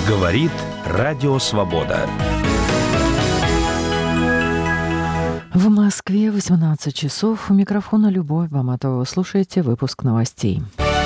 Говорит Радио Свобода. В Москве 18 часов. У микрофона Любовь Баматова. Слушаете выпуск новостей.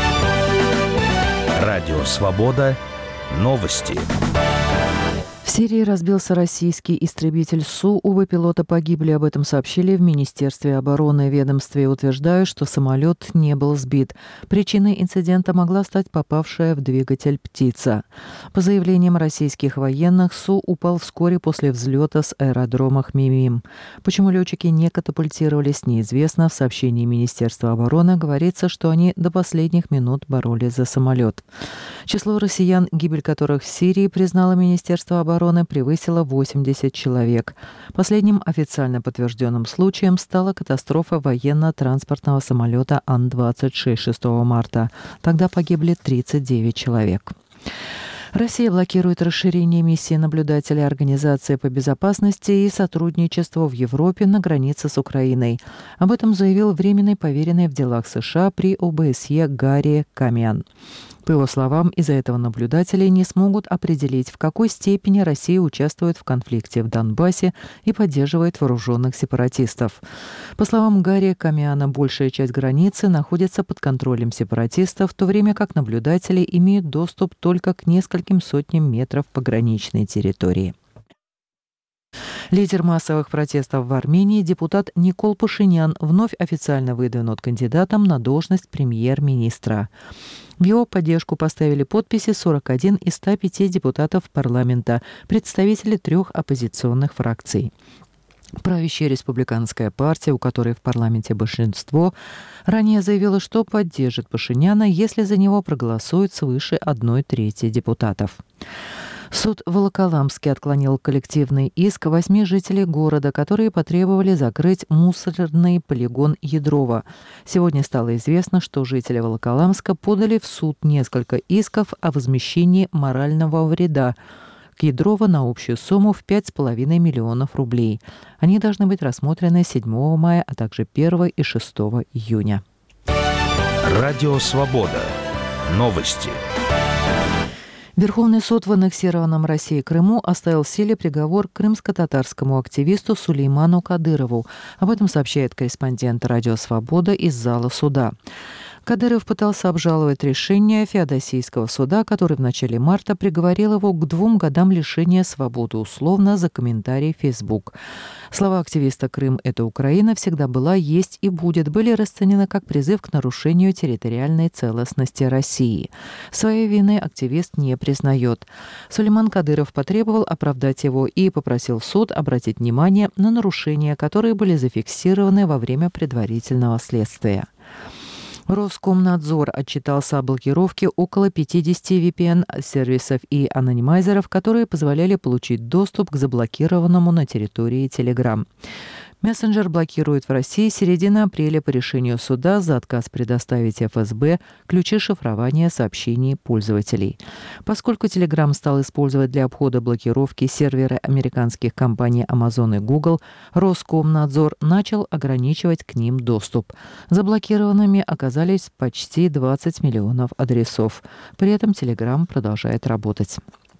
Радио Свобода. Новости. В Сирии разбился российский истребитель Су. Оба пилота погибли. Об этом сообщили в Министерстве обороны. Ведомстве утверждают, что самолет не был сбит. Причиной инцидента могла стать попавшая в двигатель птица. По заявлениям российских военных, Су упал вскоре после взлета с аэродрома Хмеймим. Почему летчики не катапультировались, неизвестно. В сообщении Министерства обороны говорится, что они до последних минут боролись за самолет. Число россиян, гибель которых в Сирии, признало Министерство обороны, превысило 80 человек. Последним официально подтвержденным случаем стала катастрофа военно-транспортного самолета Ан-26 6 марта. Тогда погибли 39 человек. Россия блокирует расширение миссии наблюдателей Организации по безопасности и сотрудничеству в Европе на границе с Украиной. Об этом заявил временный поверенный в делах США при ОБСЕ Гарри Камиан. По его словам, из-за этого наблюдатели не смогут определить, в какой степени Россия участвует в конфликте в Донбассе и поддерживает вооруженных сепаратистов. По словам Гарри Камиана, большая часть границы находится под контролем сепаратистов, в то время как наблюдатели имеют доступ только к нескольким сотням метров пограничной территории. Лидер массовых протестов в Армении, депутат Никол Пашинян, вновь официально выдвинут кандидатом на должность премьер-министра. В его поддержку поставили подписи 41 из 105 депутатов парламента, представители 3 оппозиционных фракций. Правящая республиканская партия, у которой в парламенте большинство, ранее заявила, что поддержит Пашиняна, если за него проголосуют свыше 1/3 депутатов. Суд в Волоколамске отклонил коллективный иск 8 жителей города, которые потребовали закрыть мусорный полигон Ядрова. Сегодня стало известно, что жители Волоколамска подали в суд несколько исков о возмещении морального вреда к Ядрова на общую сумму в 5,5 миллионов рублей. Они должны быть рассмотрены 7 мая, а также 1 и 6 июня. Радио Свобода. Новости. Верховный суд в аннексированном Россией Крыму оставил в силе приговор крымско-татарскому активисту Сулейману Кадырову. Об этом сообщает корреспондент «Радио Свобода» из зала суда. Кадыров пытался обжаловать решение Феодосийского суда, который в начале марта приговорил его к 2 годам лишения свободы условно за комментарий в Facebook. Слова активиста «Крым – это Украина» всегда была, есть и будет были расценены как призыв к нарушению территориальной целостности России. Своей вины активист не признает. Сулейман Кадыров потребовал оправдать его и попросил суд обратить внимание на нарушения, которые были зафиксированы во время предварительного следствия. Роскомнадзор отчитался о блокировке около 50 VPN-сервисов и анонимайзеров, которые позволяли получить доступ к заблокированному на территории Telegram. Мессенджер блокирует в России с середины апреля по решению суда за отказ предоставить ФСБ ключи шифрования сообщений пользователей. Поскольку Telegram стал использовать для обхода блокировки серверы американских компаний Amazon и Google, Роскомнадзор начал ограничивать к ним доступ. Заблокированными оказались почти 20 миллионов адресов. При этом Telegram продолжает работать.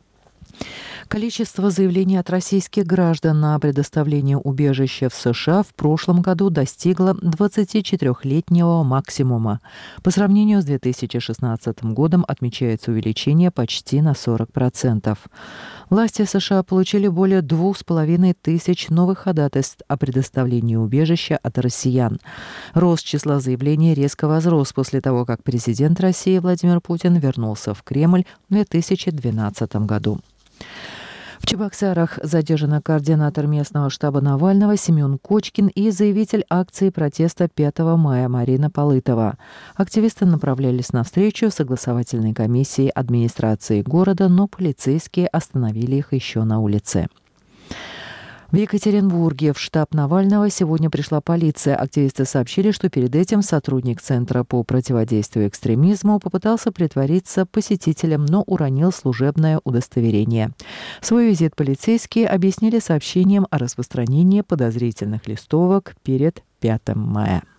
Количество заявлений от российских граждан на предоставление убежища в США в прошлом году достигло 24-летнего максимума. По сравнению с 2016 годом отмечается увеличение почти на 40%. Власти США получили более 2500 новых ходатайств о предоставлении убежища от россиян. Рост числа заявлений резко возрос после того, как президент России Владимир Путин вернулся в Кремль в 2012 году. В Чебоксарах задержана координатор местного штаба Навального Семен Кочкин и заявитель акции протеста 5 мая Марина Полытова. Активисты направлялись на встречу в согласовательной комиссии администрации города, но полицейские остановили их еще на улице. В Екатеринбурге в штаб Навального сегодня пришла полиция. Активисты сообщили, что перед этим сотрудник Центра по противодействию экстремизму попытался притвориться посетителем, но уронил служебное удостоверение. Свой визит полицейские объяснили сообщением о распространении подозрительных листовок перед 5 мая.